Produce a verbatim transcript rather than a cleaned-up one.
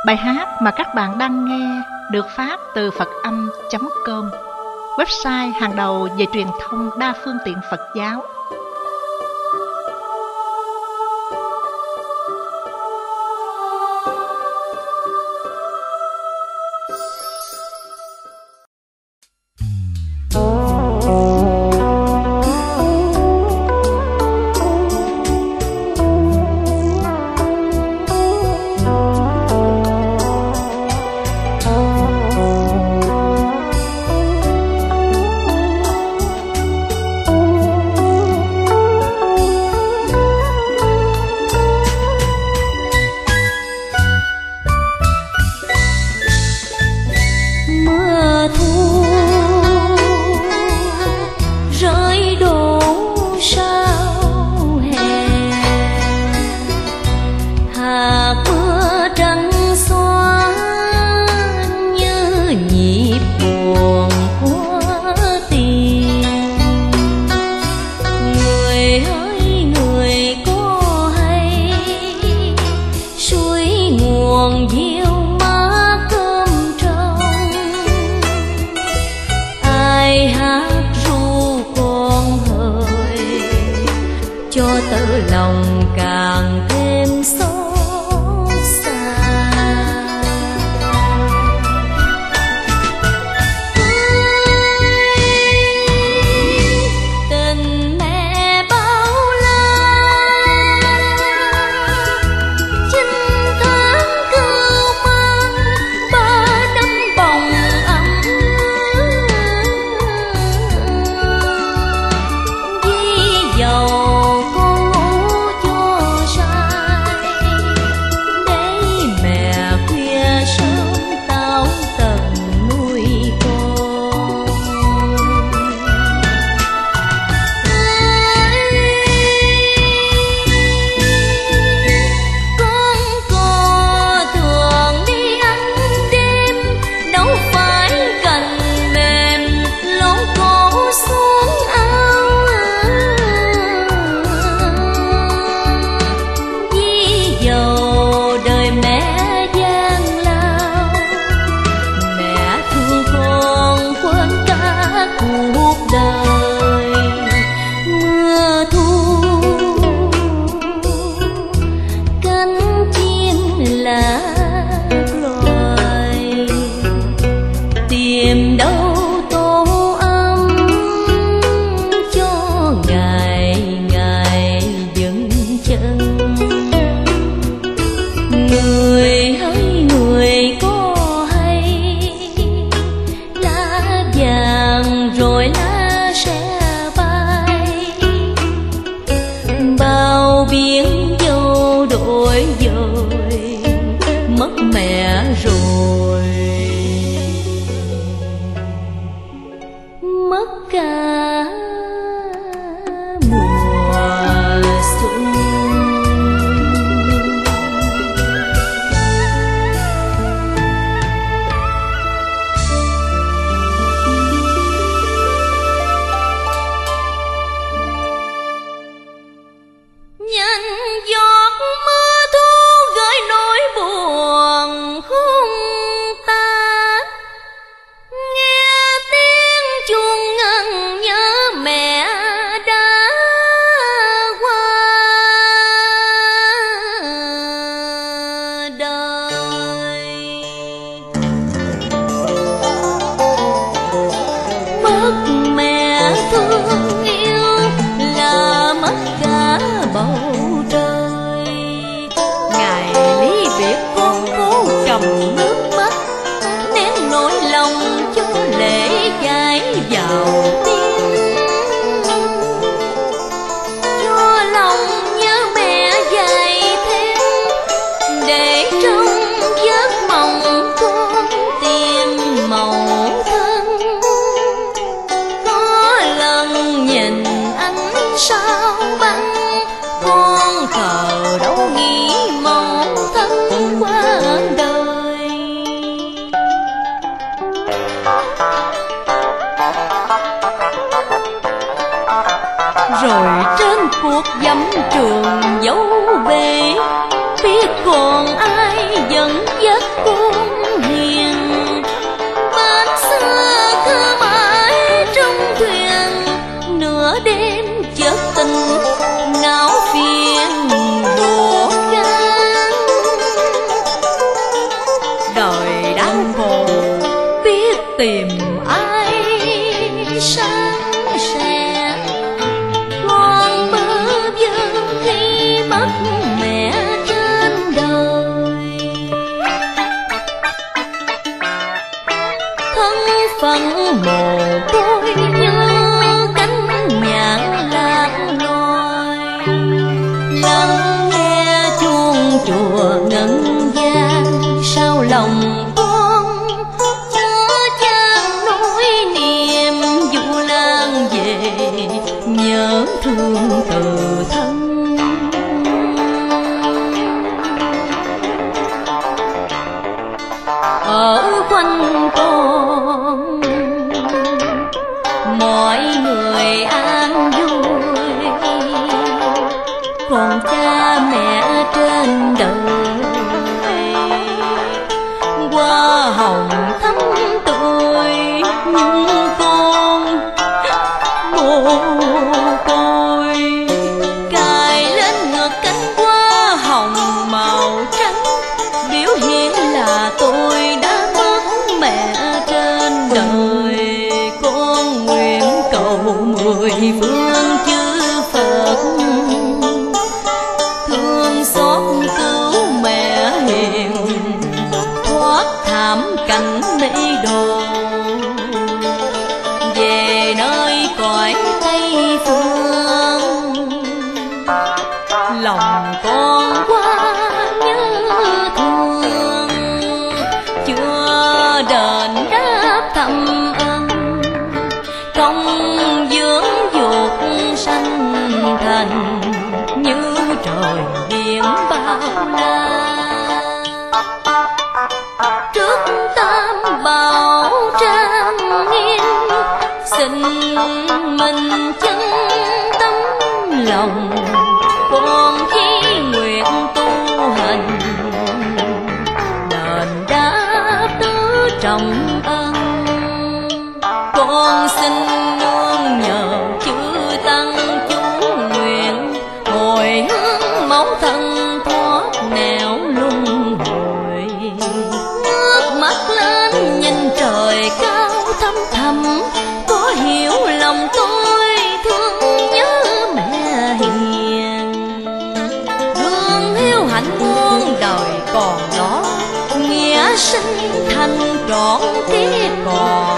Bài hát mà các bạn đang nghe được phát từ phật âm chấm com, website hàng đầu về truyền thông đa phương tiện Phật giáo. cho tơ lòng càng thêm xót xa. Tình mẹ bao la, chín tháng cưu mang ba năm bồng ấm, vì giàu tìm đâu tô ấm cho ngày ngày dừng chân. Người hỡi người có hay lá vàng rồi lá sẽ bay, bao biển dâu đổi dời mất mẹ rồi, mất cả mùa xuân. Nhanh giọt mưa thu gửi nỗi buồn khung ta, nghe tiếng chuông ngân nhớ mẹ đã qua đời. Mất mẹ thương yêu là mất cả bầu trời, ngày ly biệt con phố trầm nước mắt, nén nỗi lòng cho lệ chảy vào tim, cho lòng nhớ mẹ dày thêm, để trong giấc mộng con tìm màu thân. Có lần nhìn ánh sao băng, con thờ đâu nghĩ mong thân qua đời. Rồi trên cuộc dẫm trường dấu bể, biết còn ai dẫn dắt còn cha mẹ trên đời. Hoa hồng thắm tươi nhưng con mồ côi, cài lên ngực cánh hoa hồng màu trắng, biểu hiện là tôi đã mất mẹ trên đời. Con nguyện cầu mười phương chư Phật thương xót cứu mẹ hiền, thoát thảm cảnh mê đồ, về nơi cõi Tây Phương. Lòng con quá nhớ thương, chưa đền đáp thăm ân, công dưỡng dục sanh thành, như trời biển bao la. Trước tam bảo trang nghiêm, xin mình chân tấm lòng, con chí nguyện tu hành, đền đáp tứ trọng ân. Con xin nương nhờ chư tăng chú nguyện, hồi hướng mẫu thân thoát nẻo luân hồi. Ngước mắt lên nhìn trời cao thăm thẳm, có hiểu lòng tôi thương nhớ mẹ hiền. Thương hiếu hạnh muôn đời còn đó, nghĩa sinh thành trọn kiếp còn.